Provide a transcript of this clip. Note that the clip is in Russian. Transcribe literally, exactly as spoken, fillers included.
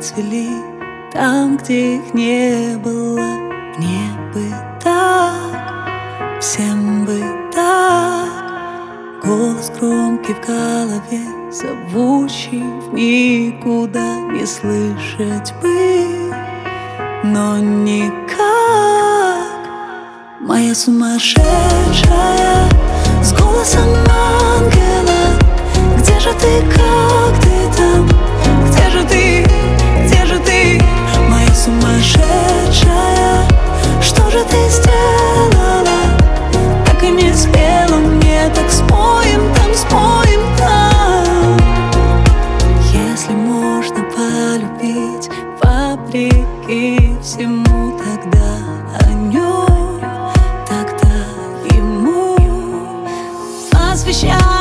цвели там, где их не было. Мне бы так, всем бы так. Голос громкий в голове, зовущий в никуда, не слышать бы, но никак. Моя сумасшедшая с голосом ангела, где же ты, как ты там? Где же ты, где же ты? Моя сумасшедшая, что же ты сделала? Так и не спела мне, так споем там, споем там. Если можно полюбить вопреки всему, тогда о нем, тогда ему посвящаю.